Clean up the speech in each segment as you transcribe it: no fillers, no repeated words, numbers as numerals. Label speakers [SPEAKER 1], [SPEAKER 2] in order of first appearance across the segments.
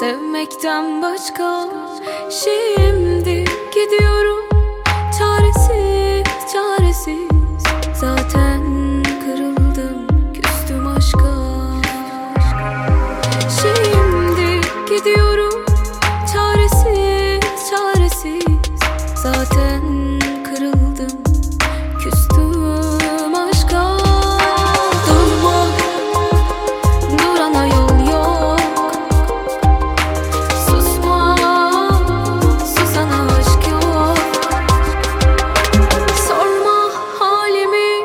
[SPEAKER 1] sevmekten başka. Şimdi gidiyorum çaresiz çaresiz, zaten kırıldım, küstüm aşka. Şimdi gidiyorum çaresiz çaresiz, zaten kırıldım, küstüm aşka. Durma, durana yol yok. Susma, susana aşk yok. Sorma halimi,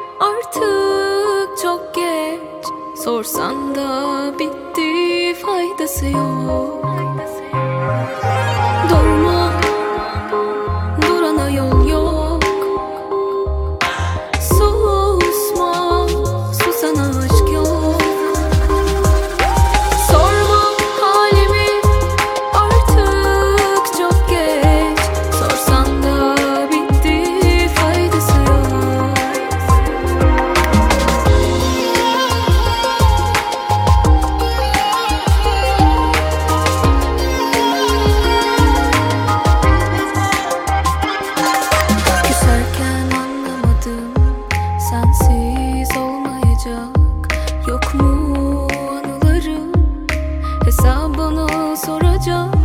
[SPEAKER 1] artık çok geç. Sorsan da bitti, faydası yok. Durma, durana yol yok. Susma, susana aşk yok. Sorma halimi, artık çok geç. Sorsan da bitti, faydası yok. Küserken anlamadım, sensiz olmayacak. Yok mu anılarım, hesabını soracak.